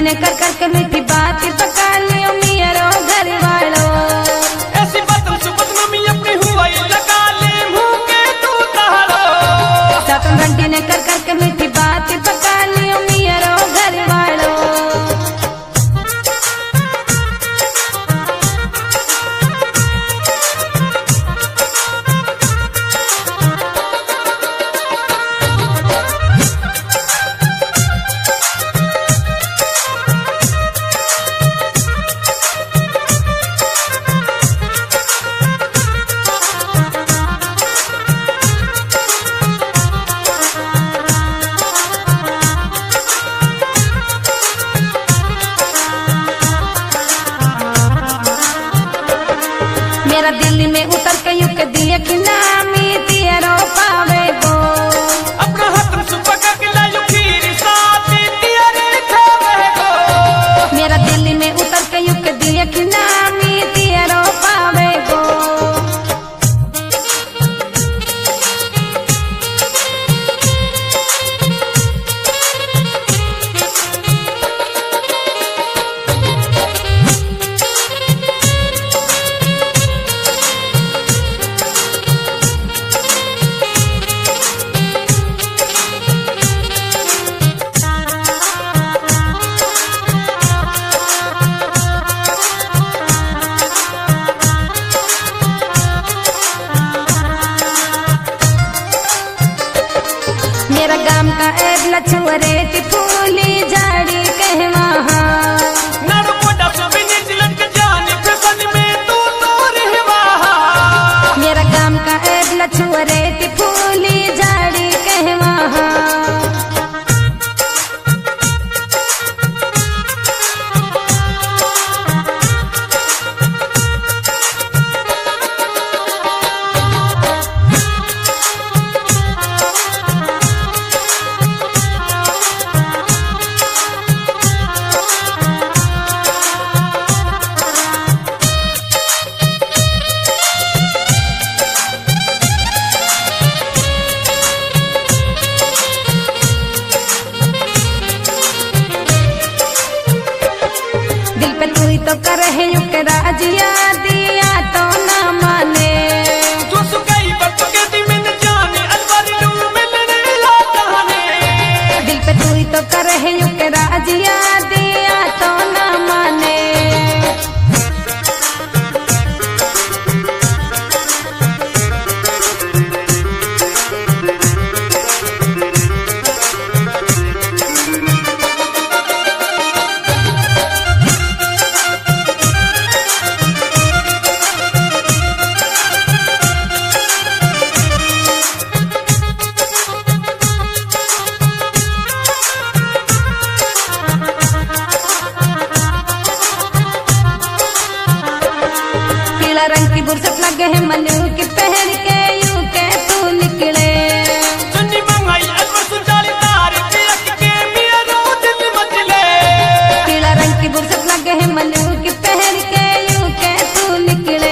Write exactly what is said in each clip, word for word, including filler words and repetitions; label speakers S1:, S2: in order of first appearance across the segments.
S1: ने कर कर के मीठी बात पका लियो मियरो घर वालो।
S2: ऐसी बात सुबह मम्मी अपनी हुआ लगा ले मुंह के तू तारो।
S1: सातम घंटी ने कर कर के मीठी बात पका लियो मियरो घर वालो। मेरा दिल्ली में उतर के यू के दिए कि नामी तेरो पावे गो।
S2: अपना हाथ सुबह के लायो खीर साथ तेरे खावे गो।
S1: मेरा दिल्ली में उतर के यू के दिए कि नामी तेरो पावे गो। मेरा गाम का एक लछुअरे ती फूली जाड़ी कहवा।
S2: नारो कोडा सुबह नीचलन के जाने फैशन में तू तो रहवा।
S1: मेरा गाम का एक लछुअरे ती फूली जाड़ी कहवा। दिल पे तू ही तो कर है यू के राजिया दिया तो ना माने।
S2: जो सुकाई बच के दी में न जाने अलवर लू मिलने ला कहाने।
S1: दिल पे तू ही तो कर है यू के राजिया दिया तो ना माने। पीला रंग की बुरसत लगे है मनु की पहन के यू के तू निकले।
S2: सुन्नी मंगाई अलवर सुचाली तार के अक के मेरा दिल मचले।
S1: पीला रंग की बुरसत लगे है मनु की पहन के यू के तू निकले।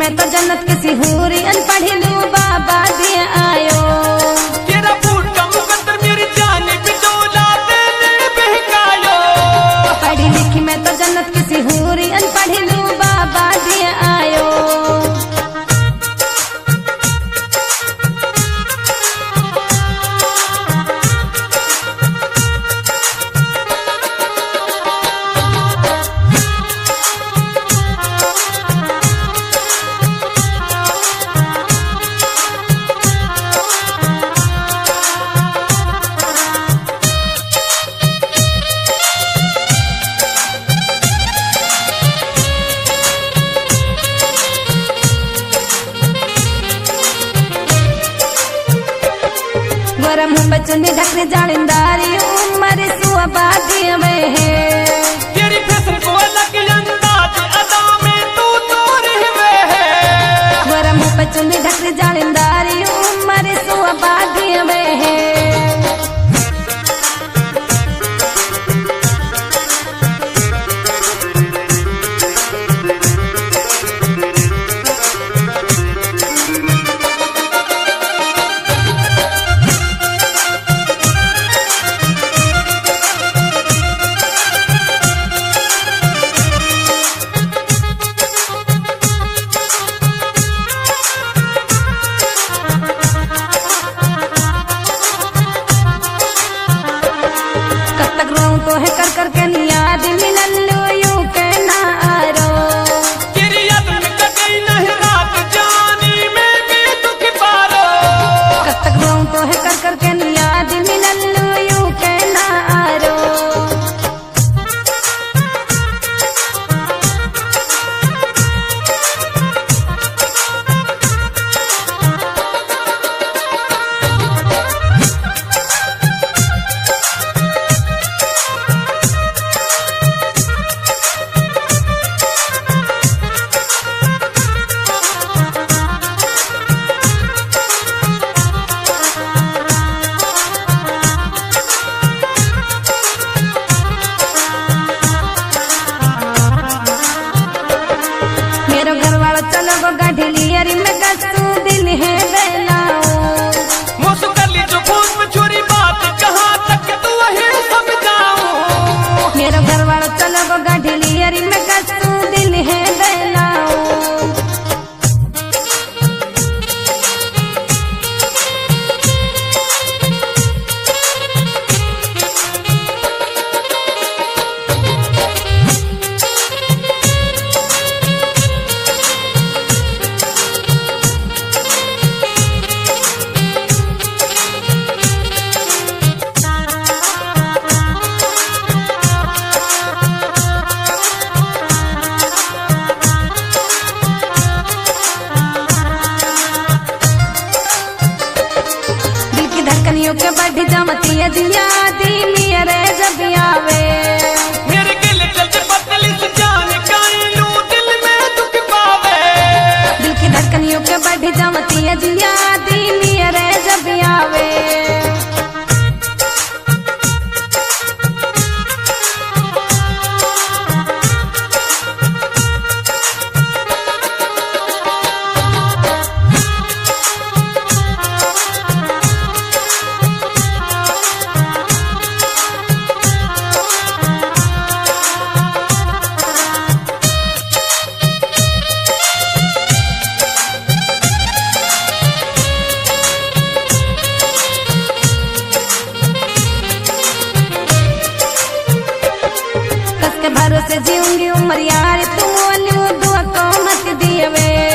S1: मैं तो जन्नत की सिहूरी अनपढ़ी लू बाबा दिए आयो।
S2: तेरा फूट का मुकद्दर मेरी जाने पे डोला तेरे बहकायो।
S1: पढ़ी लिखी मैं तो जन्नत की सिहूरी अनपढ़ी लू बाबा दिए आयो। गरम बचन ढकने जानिंदारी उम्र सुआबादी में है।
S2: तेरी फैशन को अलग अंदाज अदा में तू तो रहवे है।
S1: गरम बचन ढकने जानिंदारी उम्र सुआबादी में है। तो है कर कर के याद मिलन लो यू के ना आरो।
S2: तेरी याद में कटी नहीं रात जानी में भी दुख पारो।
S1: कब तक रोऊं तो है कर कर के याद मिलन लो यू के ना आरो। मेरो घर वाला चलो गो गाढ़ी अरी में कसू दिल है बेलाओ।
S2: मुझसे कर ली जो फोन में छोरी बात कहाँ तक तू वही समझाऊं।
S1: मेरो घर वाला चलो गो गाढ़ी अरी में कसू दिल है बेलाओ। धड़कनियों के बढ़ी जमती है जिया दी मेरे जब आवे।
S2: मेरे गिल चलते पतली से जान कानू दिल में दुख पावे।
S1: दिल की धड़कनियों के बढ़ी जमती है जिया दी मेरे जब आवे। भरोसे जीऊंगी उम्र यार तू दुआ को मत दिए वे।